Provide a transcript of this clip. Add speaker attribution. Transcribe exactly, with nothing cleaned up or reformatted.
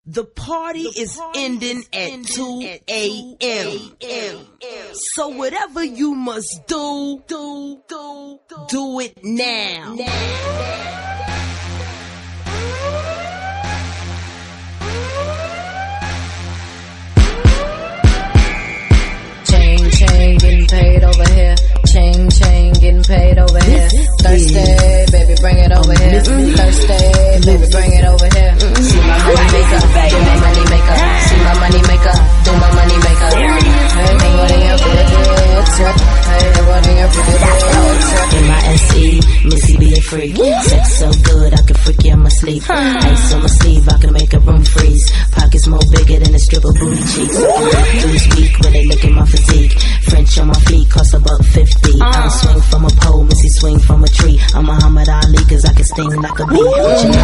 Speaker 1: The party is ending at two a.m. So whatever you must do, do, do, do it now.
Speaker 2: Chain, chain, getting paid over here. Chain, chain, getting paid over here. Thursday, baby, bring it over here. Thursday, baby, bring it over here. See my money maker, do my money maker. See my money maker, do my money maker. Hey, what in your pretty bits? Hey, what in your pretty bits?
Speaker 3: M I S E, Missy be a freak. Sex so good, I can freak you in my sleep. Ice on my sleeve, I can make a room freeze. Pockets more bigger than a strip of booty cheeks. Dudes weak when they look at my physique. French on my feet cost a buck fifty. I don't swing from a pole, Missy swing from a tree. I'm Muhammad Ali cause I can sting like a bee.